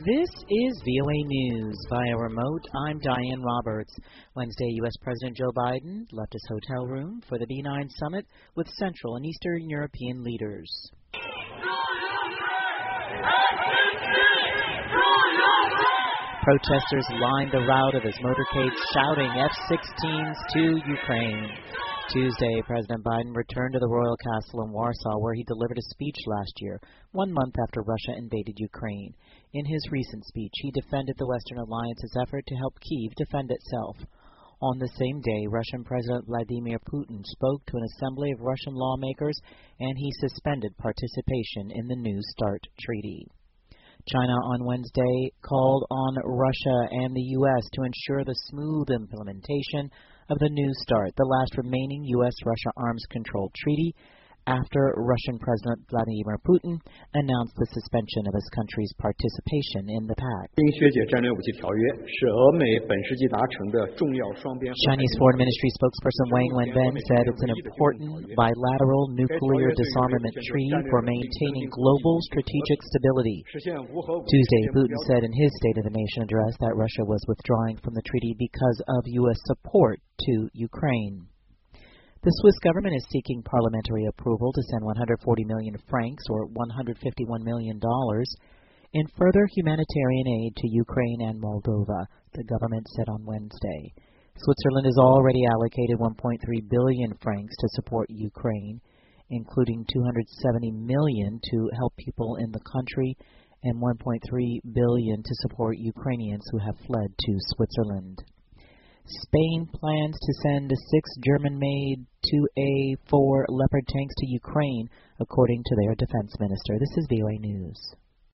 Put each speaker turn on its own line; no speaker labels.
This is VOA News via remote. I'm Diane Roberts. Wednesday, U.S. President Joe Biden left his hotel room for the B9 summit with Central and Eastern European leaders. Protesters lined the route of his motorcade shouting F-16s to Ukraine. Tuesday, President Biden returned to the Royal Castle in Warsaw, where he delivered a speech last year, 1 month after Russia invaded Ukraine. In his recent speech, he defended the Western alliance's effort to help Kyiv defend itself. On the same day, Russian President Vladimir Putin spoke to an assembly of Russian lawmakers, and he suspended participation in the New START treaty. China on Wednesday called on Russia and the U.S. to ensure the smooth implementation of the New START, the last remaining U.S.-Russia arms control treaty, after Russian President Vladimir Putin announced the suspension of his country's participation in the pact. Chinese Foreign Ministry spokesperson Wang Wenbin said it's an important bilateral nuclear disarmament treaty for maintaining global strategic stability. Tuesday, Putin said in his State of the Nation address that Russia was withdrawing from the treaty because of U.S. support to Ukraine. The Swiss government is seeking parliamentary approval to send 140 million francs, or $151 million, in further humanitarian aid to Ukraine and Moldova, the government said on Wednesday. Switzerland has already allocated 1.3 billion francs to support Ukraine, including 270 million to help people in the country and 1.3 billion to support Ukrainians who have fled to Switzerland. Spain plans to send 6 German-made 2A4 Leopard tanks to Ukraine, according to their defense minister. This is VOA News.